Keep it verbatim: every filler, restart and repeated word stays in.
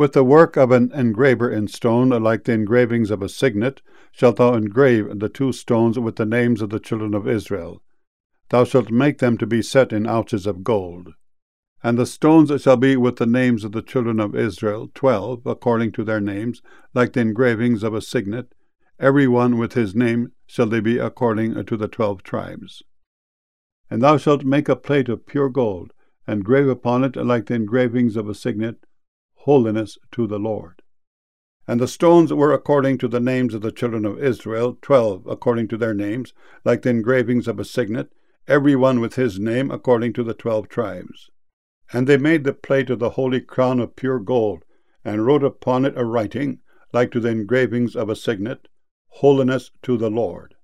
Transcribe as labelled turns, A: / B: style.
A: With the work of an engraver in stone, like the engravings of a signet, shalt thou engrave the two stones with the names of the children of Israel. Thou shalt make them to be set in ouches of gold. And the stones shall be with the names of the children of Israel, twelve, according to their names, like the engravings of a signet. Every one with his name shall they be according to the twelve tribes. And thou shalt make a plate of pure gold, and grave upon it, like the engravings of a signet, holiness to the Lord. And the stones were according to the names of the children of Israel, twelve according to their names, like the engravings of a signet, every one with his name according to the twelve tribes. And they made the plate of the holy crown of pure gold, and wrote upon it a writing, like to the engravings of a signet, holiness to the Lord.